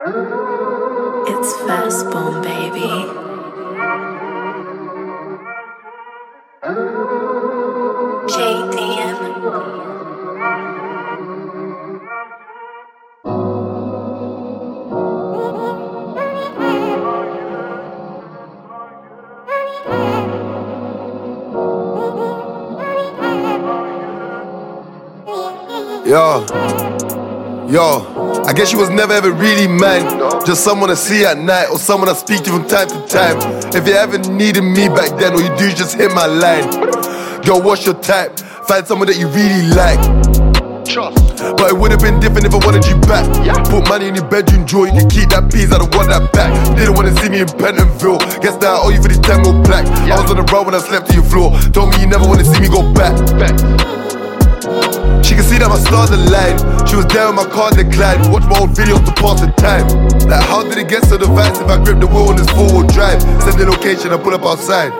It's Fastbone, baby. JDM. Yo, I guess she was never ever really mine. Just someone I see at night or someone I speak to from time to time. If you ever needed me back then, all you do is just hit my line. Girl, what's your type? Find someone that you really like. But it would have been different if I wanted you back. Put money in your bedroom drawer, you can keep that piece, I don't want that back. Didn't want to see me in Pentonville. Guess now I owe you for this tango black. I was on the road when I slept on your floor. Told me you never want to see me go back. She can see that my stars aligned. She was there when my car declined. Watch my old videos to pass the time. Like how did it get so device if I grip the wheel on this 4-wheel drive? Send the location, I pull up outside.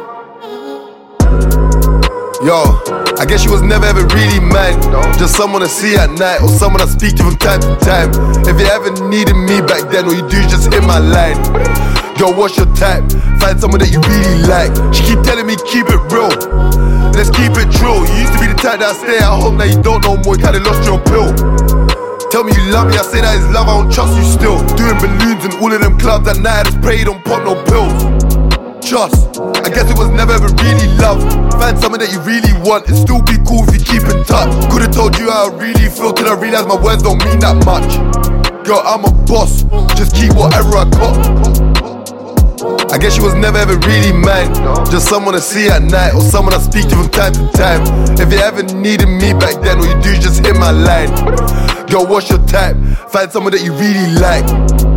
Yo, I guess she was never ever really mine. Just someone I see at night or someone I speak to from time to time. If you ever needed me back then, all you do is just hit my line. Girl, what's your type? Find someone that you really like. She keep telling me keep it real. Let's keep it true. You used to be the type that I stay at home, now you don't know more, you kinda lost your pill. Tell me you love me, I say that is love, I don't trust you still. Doing balloons in all of them clubs at night, I just pray you don't pop no pills. Trust, I guess it was never ever really love. Find someone that you really want, it'd still be cool if you keep in touch. Could've told you how I really feel till I realized my words don't mean that much. Girl, I'm a boss, just keep whatever I got. I guess she was never ever really mine. Just someone I see at night or someone I speak to from time to time. If you ever needed me back then, all you do is just hit my line. Girl, what's your type? Find someone that you really like.